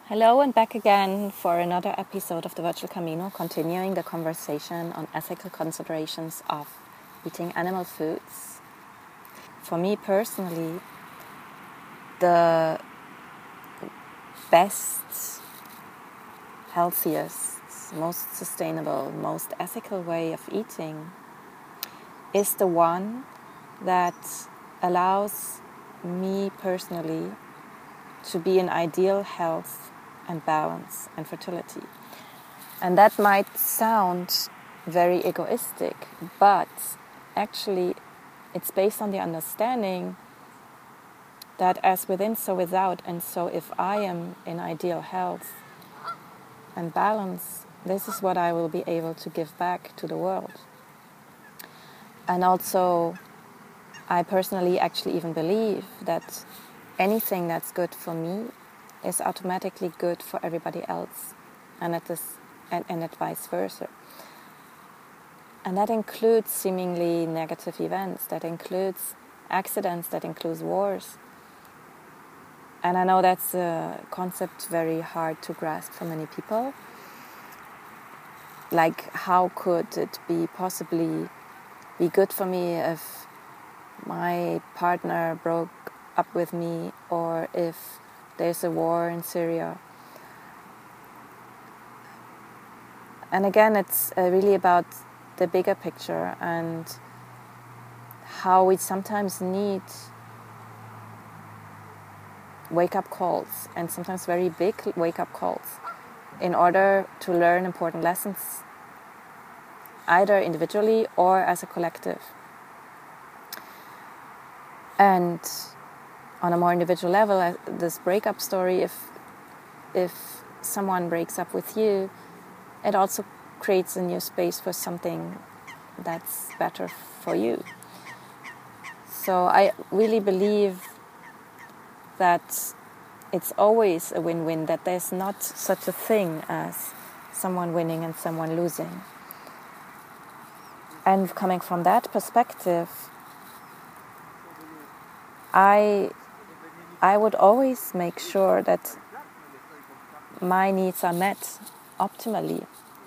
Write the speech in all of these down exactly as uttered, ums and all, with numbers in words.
Hello and back again for another episode of the Virtual Camino, continuing the conversation on ethical considerations of eating animal foods. For me personally, the best, healthiest, most sustainable, most ethical way of eating is the one that allows me personally to be in ideal health and balance and fertility. And that might sound very egoistic, but actually it's based on the understanding that as within, so without. And so if I am in ideal health and balance, this is what I will be able to give back to the world. And also, I personally actually even believe that anything that's good for me is automatically good for everybody else, and it is, and, and it vice versa. And that includes seemingly negative events, that includes accidents, that includes wars. And I know that's a concept very hard to grasp for many people. Like, how could it be possibly be good for me if my partner broke up with me, or if there's a war in Syria? And again, it's uh, really about the bigger picture and how we sometimes need wake-up calls, and sometimes very big wake-up calls, in order to learn important lessons, either individually or as a collective. And on a more individual level, this breakup story, if if someone breaks up with you, it also creates a new space for something that's better for you. So I really believe that it's always a win-win, that there's not such a thing as someone winning and someone losing. And coming from that perspective, I I would always make sure that my needs are met optimally.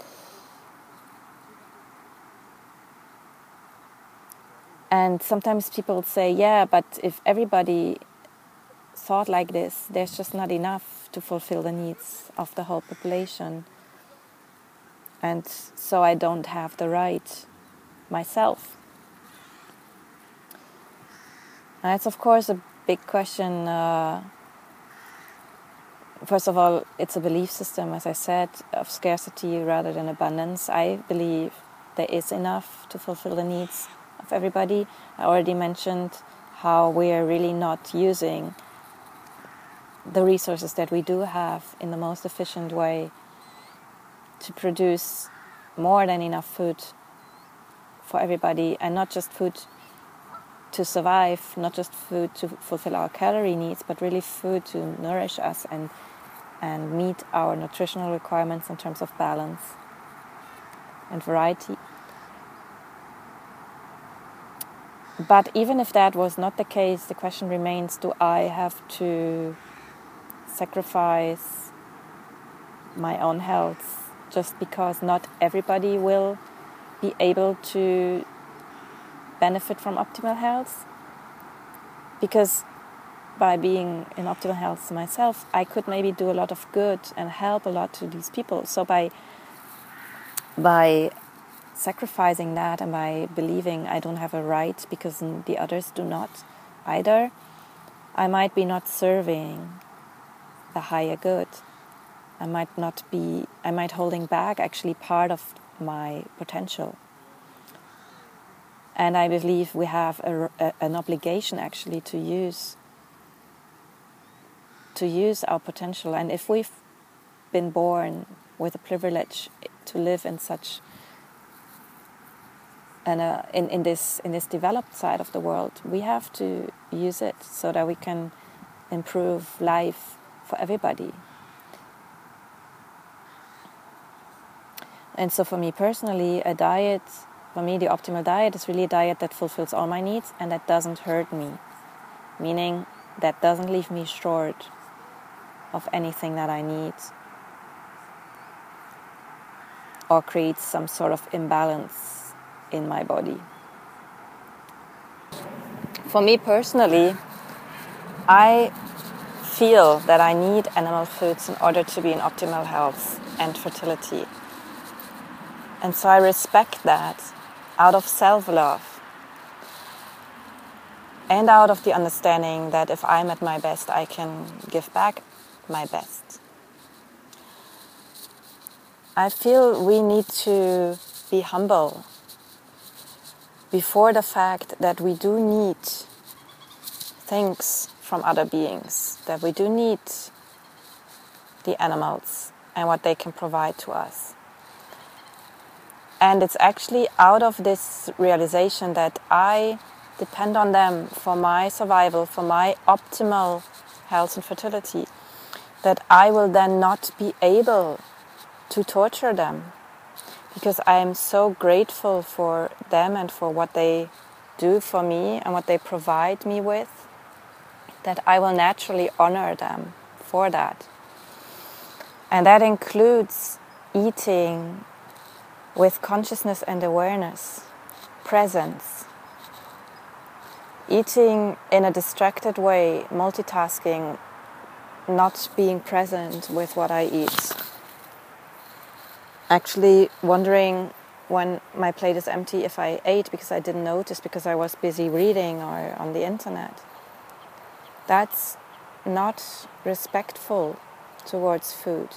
And sometimes people say, yeah, but if everybody thought like this, there's just not enough to fulfill the needs of the whole population. And so I don't have the right myself. And it's of course a big question. Uh, first of all, it's a belief system, as I said, of scarcity rather than abundance. I believe there is enough to fulfill the needs of everybody. I already mentioned how we are really not using the resources that we do have in the most efficient way to produce more than enough food for everybody, and not just food to survive, not just food to fulfill our calorie needs, but really food to nourish us and and meet our nutritional requirements in terms of balance and variety. But even if that was not the case, the question remains, do I have to sacrifice my own health just because not everybody will be able to benefit from optimal health? Because by being in optimal health myself, I could maybe do a lot of good and help a lot to these people. So by by sacrificing that, and by believing I don't have a right because the others do not either, I might be not serving the higher good. I might not be, I might holding back actually part of my potential. And I believe we have a, a, an obligation actually to use to use our potential. And if we've been born with a privilege to live in such an, uh, in, in this in this developed side of the world, we have to use it so that we can improve life for everybody. And so for me personally, a diet, for me the optimal diet is really a diet that fulfills all my needs and that doesn't hurt me. Meaning that doesn't leave me short of anything that I need, or creates some sort of imbalance in my body. For me personally, I feel that I need animal foods in order to be in optimal health and fertility. And so I respect that out of self-love and out of the understanding that if I'm at my best, I can give back my best. I feel we need to be humble before the fact that we do need things from other beings, that we do need the animals and what they can provide to us. And it's actually out of this realization that I depend on them for my survival, for my optimal health and fertility, that I will then not be able to torture them, because I am so grateful for them and for what they do for me and what they provide me with, that I will naturally honor them for that. And that includes eating with consciousness and awareness, presence, eating in a distracted way, multitasking, not being present with what I eat. Actually wondering when my plate is empty if I ate because I didn't notice because I was busy reading or on the internet. That's not respectful towards food.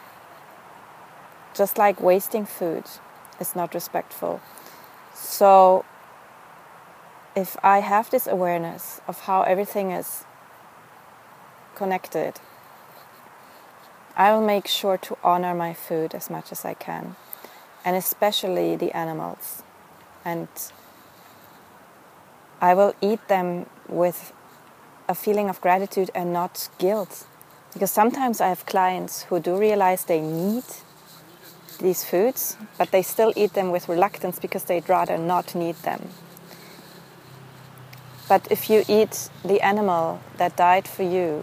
Just like wasting food is not respectful. So if I have this awareness of how everything is connected, I will make sure to honor my food as much as I can, and especially the animals. And I will eat them with a feeling of gratitude and not guilt. Because sometimes I have clients who do realize they need these foods, but they still eat them with reluctance because they'd rather not need them. But if you eat the animal that died for you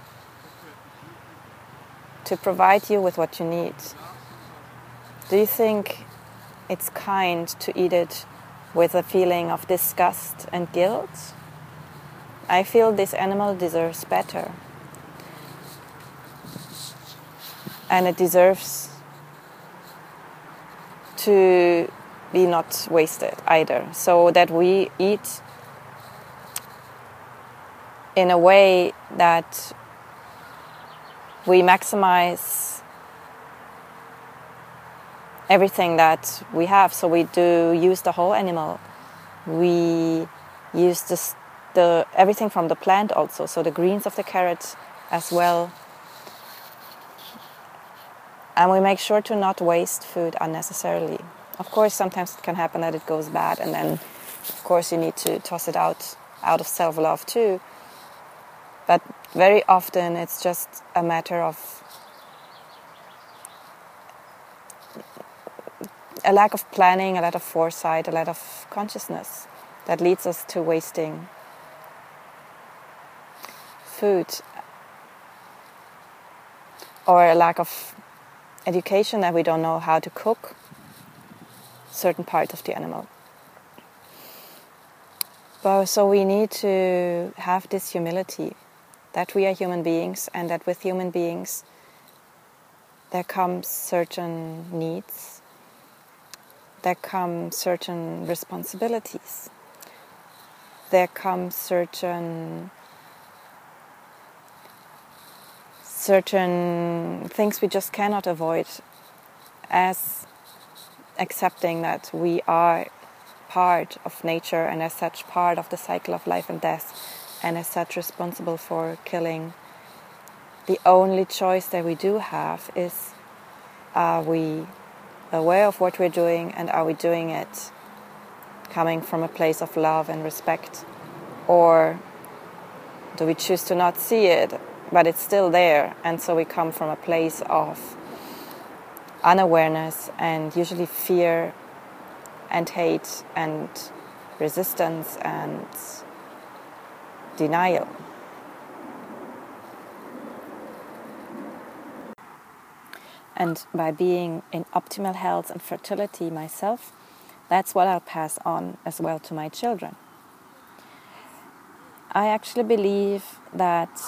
to provide you with what you need, do you think it's kind to eat it with a feeling of disgust and guilt? I feel this animal deserves better. And it deserves to be not wasted either. So that we eat in a way that we maximize everything that we have. So we do use the whole animal. We use this, the everything from the plant also. So the greens of the carrot as well. And we make sure to not waste food unnecessarily. Of course, sometimes it can happen that it goes bad, and then, of course, you need to toss it out, out of self-love too. But very often, it's just a matter of a lack of planning, a lack of foresight, a lack of consciousness that leads us to wasting food, or a lack of education that we don't know how to cook certain parts of the animal. But so we need to have this humility that we are human beings, and that with human beings there comes certain needs, there come certain responsibilities, there come certain certain things we just cannot avoid, as accepting that we are part of nature and as such part of the cycle of life and death, and as such responsible for killing. The only choice that we do have is, are we aware of what we're doing, and are we doing it coming from a place of love and respect, or do we choose to not see it but it's still there, and so we come from a place of unawareness and usually fear and hate and resistance and denial. And by being in optimal health and fertility myself, that's what I'll pass on as well to my children. I actually believe that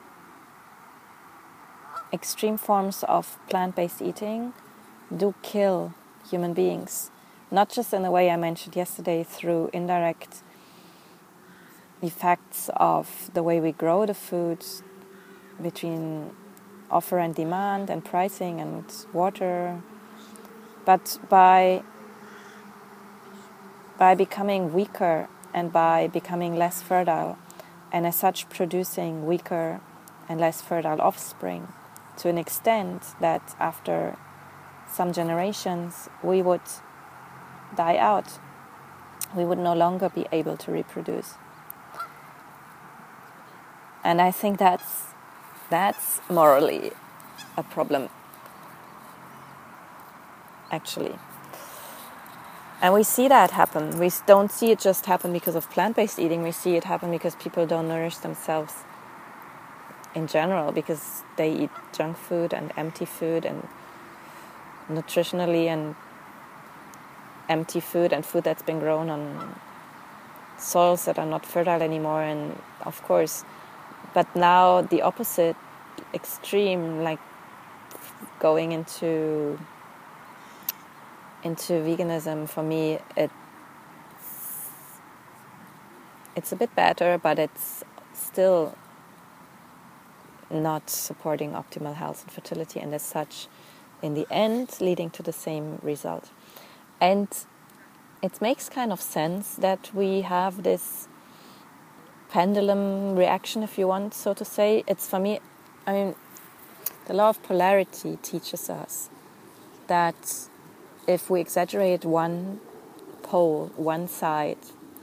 extreme forms of plant-based eating do kill human beings, not just in the way I mentioned yesterday through indirect effects of the way we grow the food between offer and demand and pricing and water, but by by becoming weaker and by becoming less fertile, and as such producing weaker and less fertile offspring, to an extent that after some generations we would die out. We would no longer be able to reproduce. And I think that's that's morally a problem, actually. And we see that happen. We don't see it just happen because of plant-based eating. We see it happen because people don't nourish themselves in general, because they eat junk food and empty food and nutritionally and empty food and food that's been grown on soils that are not fertile anymore. And of course, but now the opposite extreme, like going into into veganism, for me it it's a bit better, but it's still not supporting optimal health and fertility, and as such in the end leading to the same result. And it makes kind of sense that we have this pendulum reaction, if you want, so to say. It's, for me, I mean, the law of polarity teaches us that if we exaggerate one pole, one side,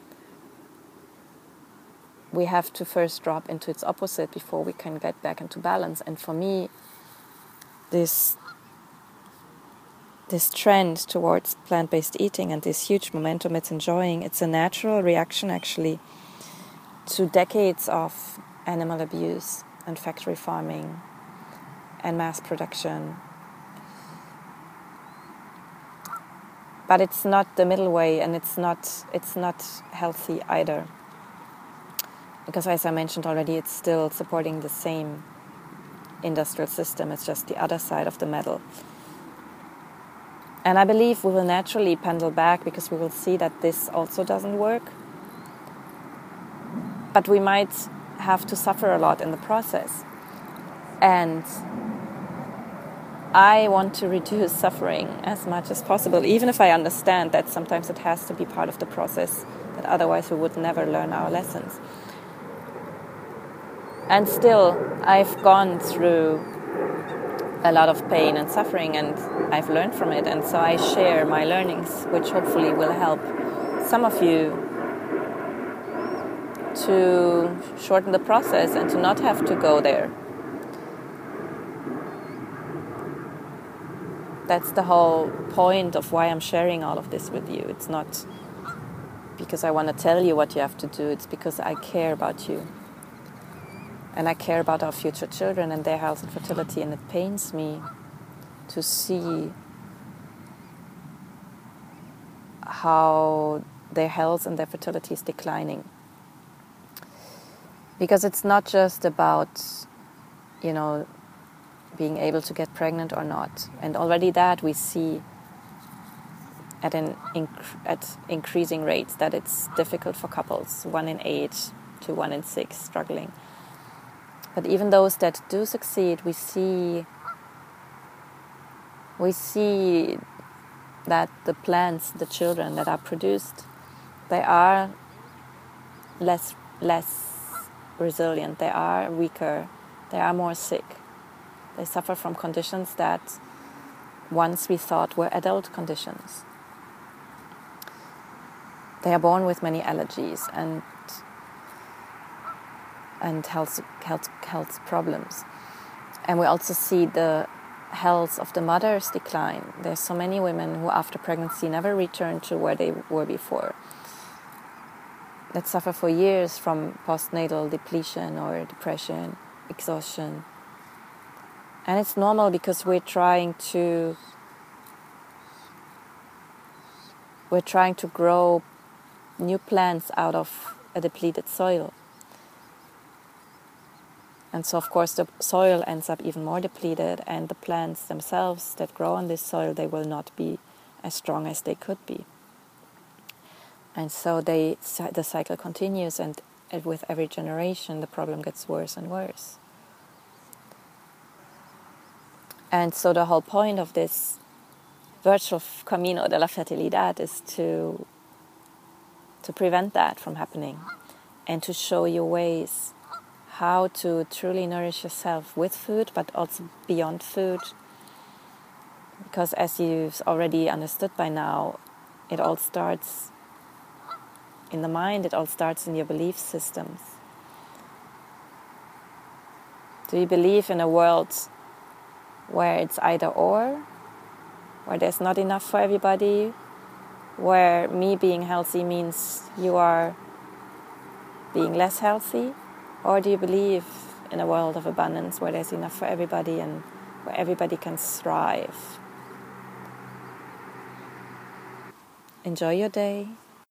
we have to first drop into its opposite before we can get back into balance. And for me, this this trend towards plant-based eating and this huge momentum it's enjoying, it's a natural reaction actually to decades of animal abuse and factory farming and mass production. But it's not the middle way, and it's not it's not healthy either. Because as I mentioned already, it's still supporting the same industrial system. It's just the other side of the medal. And I believe we will naturally pendle back, because we will see that this also doesn't work. But we might have to suffer a lot in the process. And I want to reduce suffering as much as possible, even if I understand that sometimes it has to be part of the process, that otherwise we would never learn our lessons. And still, I've gone through a lot of pain and suffering, and I've learned from it, and so I share my learnings, which hopefully will help some of you to shorten the process and to not have to go there. That's the whole point of why I'm sharing all of this with you. It's not because I want to tell you what you have to do, it's because I care about you. And I care about our future children and their health and fertility, and it pains me to see how their health and their fertility is declining. Because it's not just about, you know, being able to get pregnant or not. And already that we see at an inc- at increasing rates that it's difficult for couples, one in eight to one in six struggling. But even those that do succeed, we see we see that the plants, the children that are produced, they are less less resilient, they are weaker, they are more sick. They suffer from conditions that once we thought were adult conditions. They are born with many allergies and and health, health, health problems. And we also see the health of the mothers decline. There's so many women who after pregnancy never return to where they were before, that suffer for years from postnatal depletion or depression, exhaustion. And it's normal because we're trying to we're trying to grow new plants out of a depleted soil. And so, of course, the soil ends up even more depleted, and the plants themselves that grow on this soil, they will not be as strong as they could be. And so they, the cycle continues, and with every generation, the problem gets worse and worse. And so the whole point of this virtual Camino de la Fertilidad is to, to prevent that from happening and to show you ways how to truly nourish yourself with food, but also beyond food. Because as you've already understood by now, it all starts in the mind, it all starts in your belief systems. Do you believe in a world where it's either or, where there's not enough for everybody, where me being healthy means you are being less healthy? Or do you believe in a world of abundance where there's enough for everybody and where everybody can thrive? Enjoy your day.